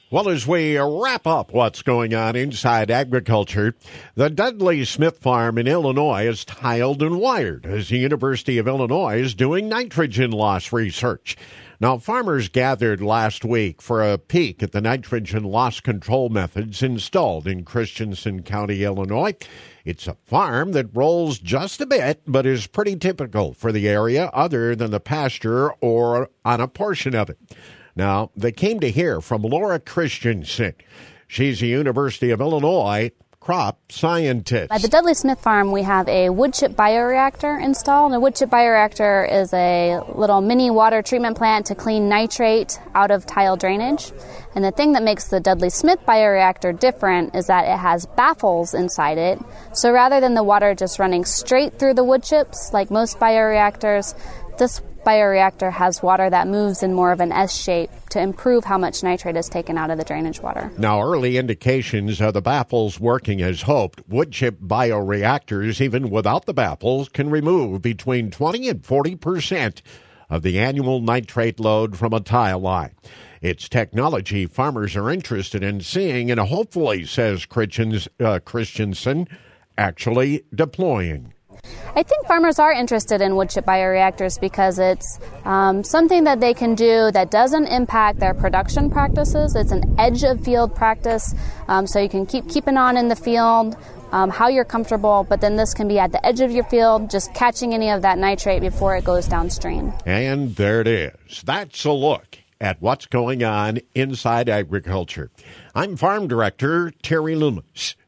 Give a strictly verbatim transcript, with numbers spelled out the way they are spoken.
Well, as we wrap up what's going on inside agriculture, the Dudley Smith Farm in Illinois is tiled and wired as the University of Illinois is doing nitrogen loss research. Now, farmers gathered last week for a peek at the nitrogen loss control methods installed in Christensen County, Illinois. It's a farm that rolls just a bit, but is pretty typical for the area other than the pasture or on a portion of it. Now, they came to hear from Laura Christensen. She's a University of Illinois crop scientist. At the Dudley Smith Farm, we have a wood chip bioreactor installed. A wood chip bioreactor is a little mini water treatment plant to clean nitrate out of tile drainage. And the thing that makes the Dudley Smith bioreactor different is that it has baffles inside it. So rather than the water just running straight through the wood chips, like most bioreactors, this bioreactor has water that moves in more of an S shape to improve how much nitrate is taken out of the drainage water. Now, early indications of the baffles working as hoped. Wood chip bioreactors, even without the baffles, can remove between twenty and forty percent of the annual nitrate load from a tile line. It's technology farmers are interested in seeing and hopefully, says Christians, uh, Christensen, actually deploying. I think farmers are interested in wood chip bioreactors because it's um, something that they can do that doesn't impact their production practices. It's an edge of field practice, um, so you can keep keeping on in the field um, how you're comfortable, but then this can be at the edge of your field, just catching any of that nitrate before it goes downstream. And there it is. That's a look at what's going on inside agriculture. I'm Farm Director Terry Loomis.